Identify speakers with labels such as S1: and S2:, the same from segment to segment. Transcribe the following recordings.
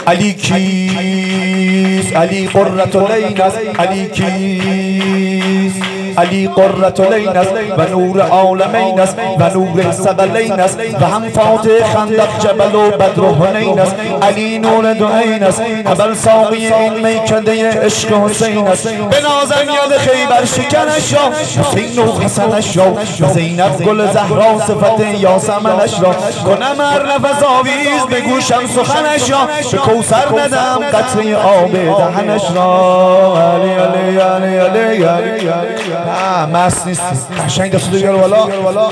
S1: علی کیست؟ علی قرة العین است. علی کیست؟ علی قرة العین است و نور عالمین است و نور ثقلین است و هم فاتح خندق جبل و بدر و حنین است. علی نور دو عین است، اول ساقی این میکده عشق حسین است. بنازم یاد خیبر شکنش را، حسین و حسنش را، زینب گل زهرا صفت یاسمنش را. کنم هر نفس آویز به گوشم سخنش را، به کوثر ندم قطره آب دهنش را. علی علی علی علی علی مست نیست. قشنگ دست رو بیار بالا.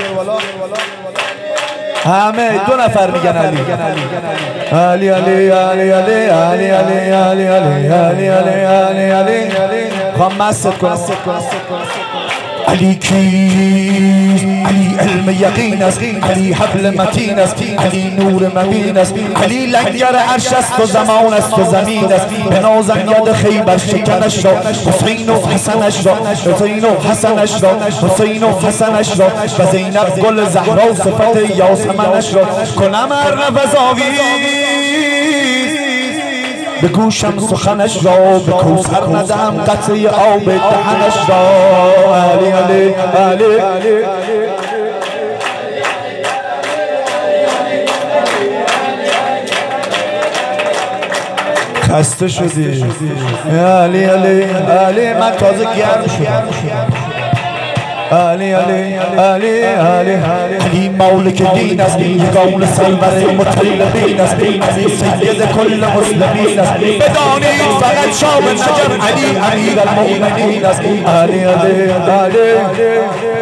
S1: همه دو نفر میگن علی علی علی علی علی علی علی علی علی علی علی علی. خواهم مست کنم. علی کیست؟ علی علم یقین است، علی حبل متین است، علی نور مبین است، علی لنگر عرش است و زمان است و زمین است. بنازم یاد خیبر شکنش را، حسین و حسنش را، حسین و حسنش را، حسین و حسنش را و زینب گل زهرا صفت یاسمنش را. کنم هر نفس آویز به گوشم سخنش را، به کوثر ندم قطره آب دهنش را. علی علی علی خسته شدی علی علی علی. من تازه گرم شدم. علی علی علی علی علی مالک دین است، قول سرور مطلبین است، علی سید کل مسلمین است. بدانید فقط شام نجف علی امیر المؤمنین است. علی علی علی